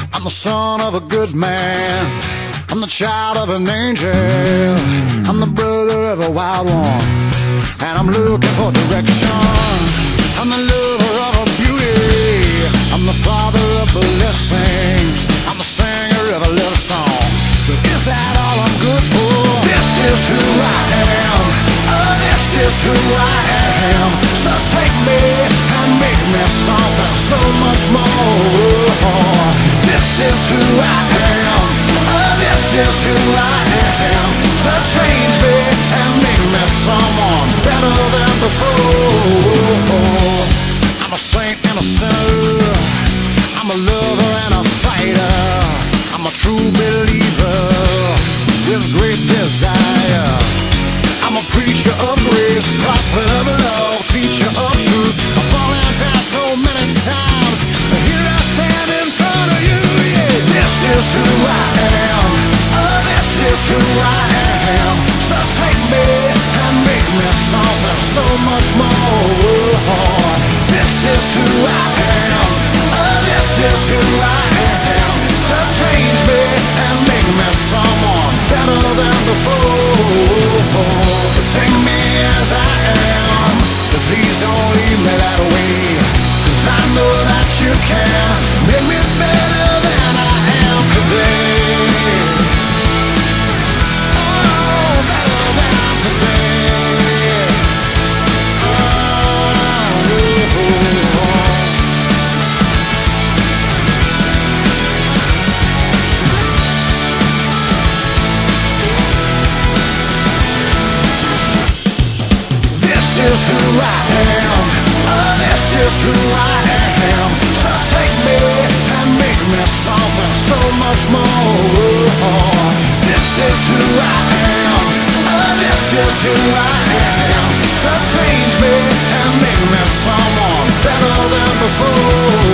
I'm the son of a good man. I'm the child of an angel. I'm the brother of a wild one, and I'm looking for direction. I'm the lover of a beauty. I'm the father of blessings. I'm the singer of a love song. But is that all I'm good for? This is who I am. Oh, this is who I am. So take me and make me something so much more. This is who I am. Oh, this is who I am. So change me and make me someone better than before. I'm a saint and a sinner. I'm a lover and a fighter. I'm a true believer with great desire. I'm a preacher of grace, prophet of love, teacher of truth. I've fallen down so many times, but here I stand in front of you, yeah. This is who I am. Oh, this is who I am. So take me and make me something so much more. This is who I am. Oh, this is who I am. So change me and make me someone better than before. Take me as I am, but please don't leave me that way. 'Cause I know that you can make me better than I am today. Oh, better than today. This is who I am. Oh, this is who I am. So take me and make me something so much more. This is who I am. Oh, this is who I am. So change me and make me someone better than before.